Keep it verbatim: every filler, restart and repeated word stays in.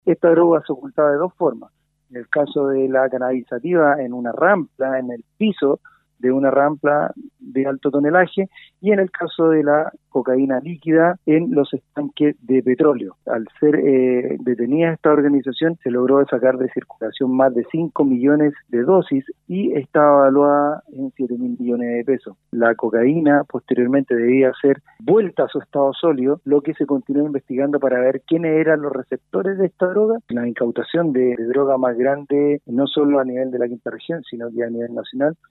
Esta droga se ocultaba de dos formas. En el caso de la cannabis sativa, en una rampla, en el piso de una rampla de alto tonelaje, y en el caso de la cocaína líquida en los estanques de petróleo. Al ser eh, detenida esta organización, se logró sacar de circulación más de cinco millones de dosis y estaba evaluada en siete mil millones de pesos. La cocaína posteriormente debía ser vuelta a su estado sólido, lo que se continuó investigando para ver quiénes eran los receptores de esta droga. La incautación de, de droga más grande, no solo a nivel de la quinta región, sino que a nivel nacional,